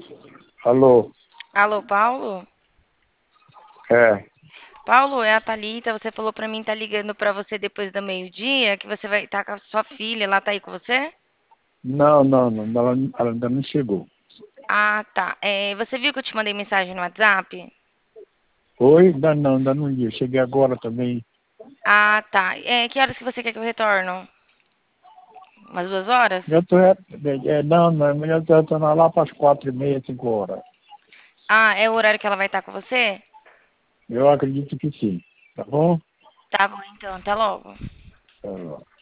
Alô? Alô, Paulo? É. Paulo, é a Thalita. Você falou pra mim tá ligando pra você depois do meio-dia, que você vai estar com a sua filha. Ela tá aí com você? Não, ela ainda não chegou. Ah, tá. Você viu que eu te mandei mensagem no WhatsApp? Oi? Ainda não li. Eu cheguei agora também. Ah, tá. Que horas que você quer que eu retorno? Umas 2 horas? Mas eu tô lá para as 4h30, 5 horas. Ah, é o horário que ela vai estar com você? Eu acredito que sim. Tá bom? Tá bom, então. Até logo. Tá.